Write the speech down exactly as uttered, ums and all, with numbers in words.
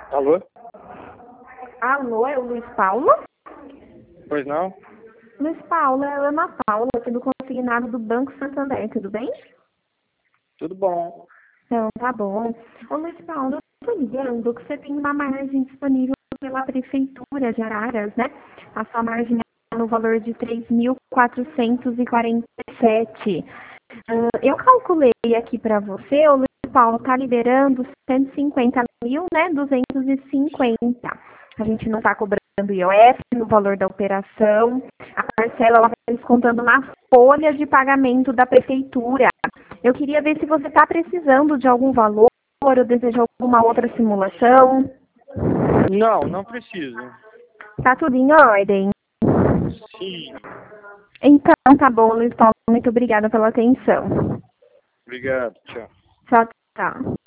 Alô? Alô, é o Luiz Paulo? Pois não? Luiz Paulo, é a Ana Paula, aqui do consignado do Banco Santander, tudo bem? Tudo bom. Então, tá bom. Ô, Luiz Paulo, eu tô ligando que você tem uma margem disponível pela Prefeitura de Araras, né? A sua margem é no valor de três mil quatrocentos e quarenta e sete. Ah, eu calculei aqui para você, o Luiz Paulo tá liberando cento e cinquenta mil, né? duzentos e cinquenta. A gente não está cobrando I O F no valor da operação. A parcela ela vai descontando na folha de pagamento da prefeitura. Eu queria ver se você está precisando de algum valor ou deseja alguma outra simulação. Não, não preciso. Tá tudo em ordem? Sim. Então, tá bom, Luiz Paulo. Muito obrigada pela atenção. Obrigado. Tchau. Tchau, tchau.